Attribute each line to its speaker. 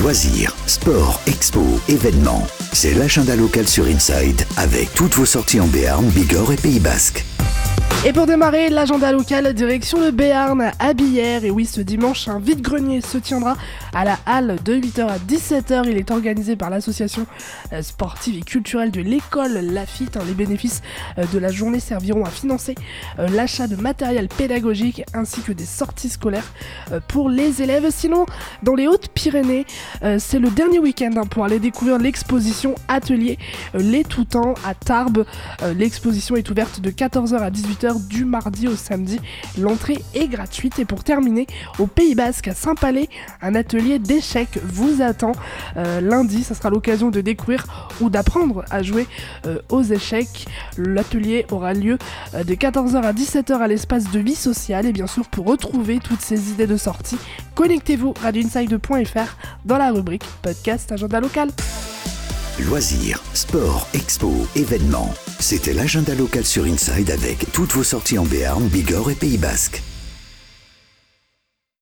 Speaker 1: Loisirs, sport, expo, événements. C'est l'agenda local sur Inside avec toutes vos sorties en Béarn, Bigorre et Pays Basque.
Speaker 2: Et pour démarrer l'agenda local, direction le Béarn à Billère. Et oui, ce dimanche, un vide-grenier se tiendra à la halle de 8h à 17h. Il est organisé par l'association sportive et culturelle de l'école Lafitte. Les bénéfices de la journée serviront à financer l'achat de matériel pédagogique ainsi que des sorties scolaires pour les élèves. Sinon, dans les Hautes-Pyrénées, c'est le dernier week-end pour aller découvrir l'exposition Atelier Les Tout-Temps à Tarbes. L'exposition est ouverte de 14h à 18h du mardi au samedi. L'entrée est gratuite. Et pour terminer, au Pays Basque à Saint-Palais, un atelier d'échecs vous attend lundi. Ça sera l'occasion de découvrir ou d'apprendre à jouer aux échecs. L'atelier aura lieu de 14h à 17h à l'espace de vie sociale. Et bien sûr, pour retrouver toutes ces idées de sortie, connectez-vous radioinside.fr dans la rubrique podcast agenda local.
Speaker 1: Loisirs, sport, expo, événements. C'était l'agenda local sur Inside avec toutes vos sorties en Béarn, Bigorre et Pays Basque.